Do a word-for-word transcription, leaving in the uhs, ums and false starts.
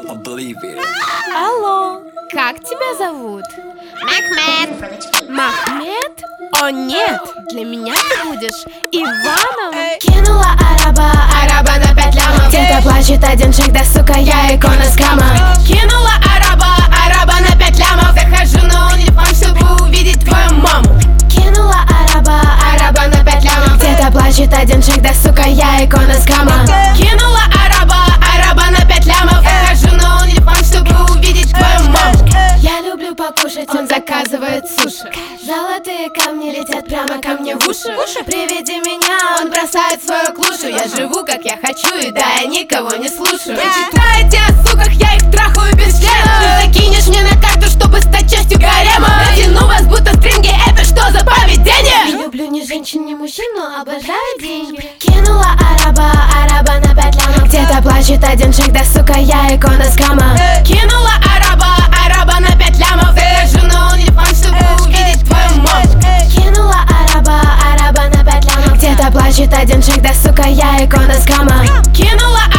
Алло, как тебя зовут? Махмед. Махмед? О нет, для меня ты будешь Иваном. Кинула араба, араба на пять лямов. Где-то плачет один чек, да сука, я икона скама. Кинула араба, араба на пять лямов. Захожу на OnlyFans, чтобы увидеть твою маму. Кинула араба, араба на пять лямов. Где-то плачет один чек, да сука, я икона скама. Кинула араба, араба на пять лямов. Захожу на OnlyFans, чтобы увидеть твою маму. Я люблю покушать, он заказывает суши. Золотые камни летят прямо ко мне в уши. При виде меня он бросает свою клушу. Я живу как я хочу, и да, я никого не слушаю. Читайте о суках, я их трахаю без члена. Ты закинешь мне на карту, чтобы стать частью гарема. Натяну вас будто стринги, это что за поведение? Не люблю ни женщин, ни мужчин, но обожаю деньги. Кинула араба, араба на пять лямов. Где-то плачет один чек, да сука, я икона скама. Кинула араба, араба на пять лямов. Захожу на OnlyFans, чтобы увидеть твою маму. Кинула араба, араба на пять лямов. Где-то плачет один чек, да сука, я икона скама. Кинула